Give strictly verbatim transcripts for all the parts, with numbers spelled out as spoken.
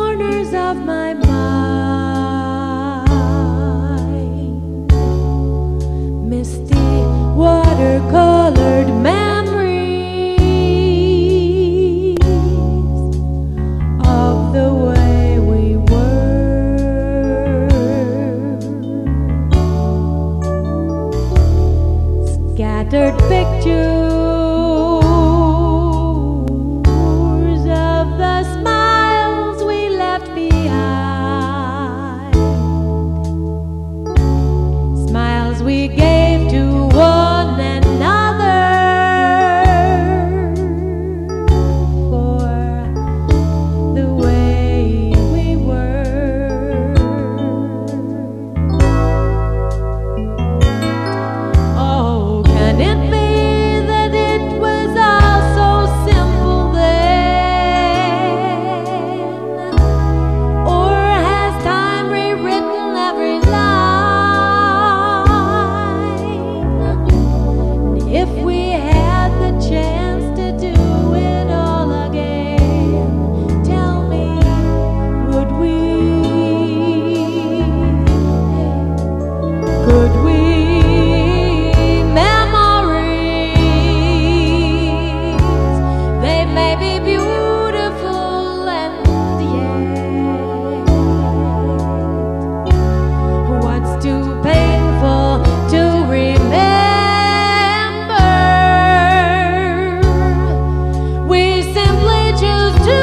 corners of my mind, misty watercolored memories of the way we were, scattered pictures of the smiles we left behind, smiles we gave to one another for the way we were. Oh, can it be that it was all so simple then? Or has time rewritten every line? If we had the chance to do it all again, tell me, would we? Could we? Memories, they may be beautiful and yet what's too painful to remember, we simply choose to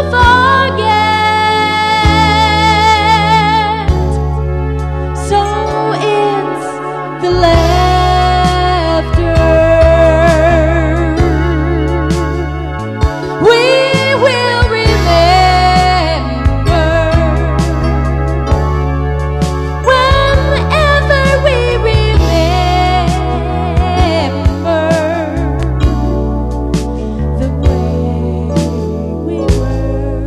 forget. So it's the laughter we will remember whenever we remember the way we were.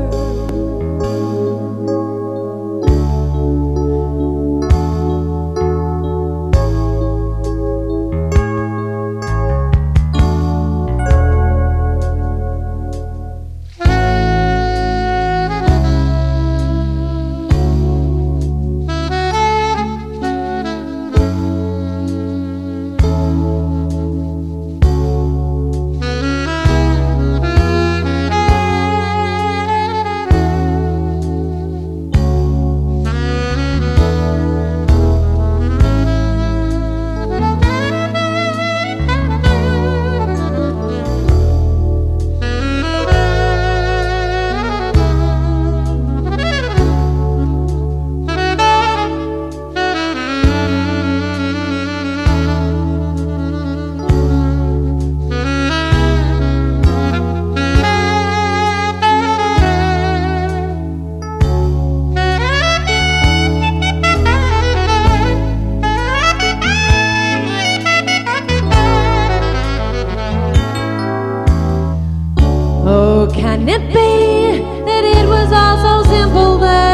Oh, can it be that it was all so simple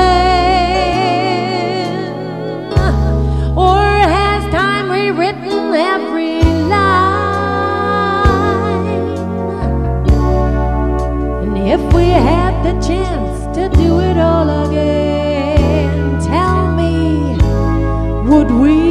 then? Or has time rewritten every line? And if we had the chance to do it all again, tell me, would we?